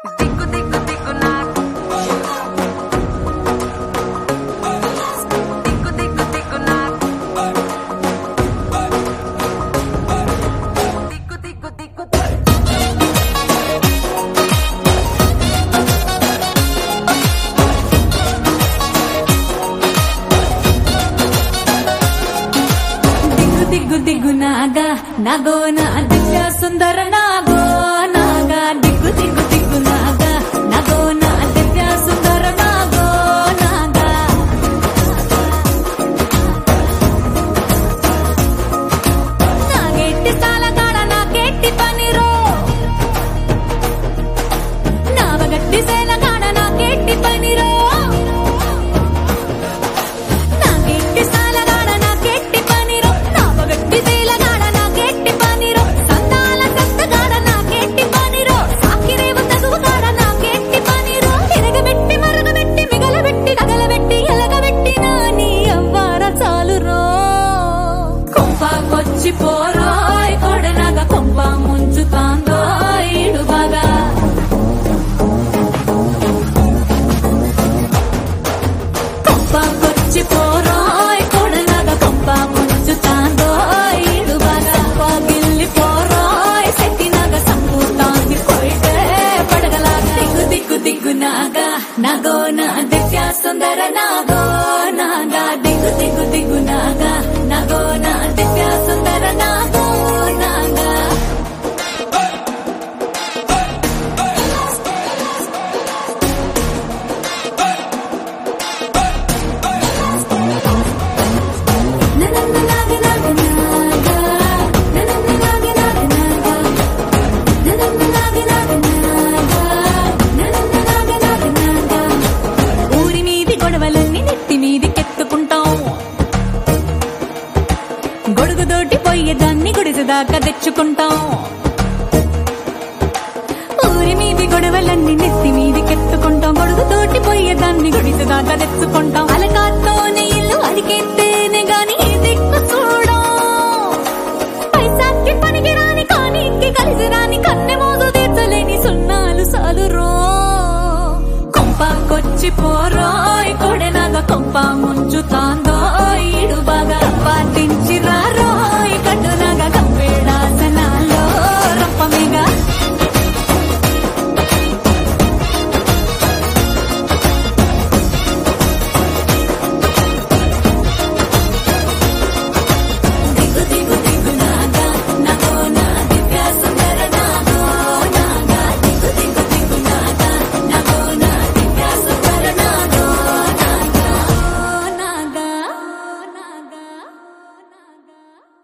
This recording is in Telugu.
దిగ్గు దిగ్గు నాగా నాగో నా దివ్య సుందర నాగో నాగా దిగ్గు దిగ్గు దిగ్గు నాగా నాగో నా దివ్య సుందర నాగో నాగా నాగెట్టి సాలగాడ నాకెట్టి పనిరో నావగట్టి సేలగాడ నాకెట్టి పనిరో పోరాయ్ కొడనగ కొంప ముంచుతాందో ఈడు బాగా కొంపకొచ్చి పోరాయ్ కొడనగ కొంప ముంచుతాందో ఈడు బాగా పగిల్లి పోరాయ్ సెట్టినగ సంపూతాంది కొయిటే పడగలాగా దిగ్గు దిగ్గు దిగ్గు నాగా నాగో నా దివ్య సుందర నాగో నాగా దిగ్గు దిగ్గు దిగ్గు నాగా నాగో నా దివ్య సుందర నాగో నాగా ఊరి మీది గొడవలన్నీ నెత్తి మీది కెత్తుకుంటాం గొడుగుదోటి పోయేదాన్ని గుడిసెదాకా తెచ్చుకుంటాం ఊరి మీది గొడవలన్నీ నెత్తి మీది కెత్తుకుంటాం గొడుగుతోటి పోయేదాన్ని గుడిసెదాకా తెచ్చుకుంటాం అలకాతోనే ఇల్లు అలికెత్తేనే గాని దిక్కు చూడం పైసాకి పనికి రాని కానీకి కలిసి రాని కన్నె మోదు తీర్చలేని సున్నాలు సాలురో కొంపకొచ్చి పోరాయ్ కొడెనగ కొంప ముంచుతాంది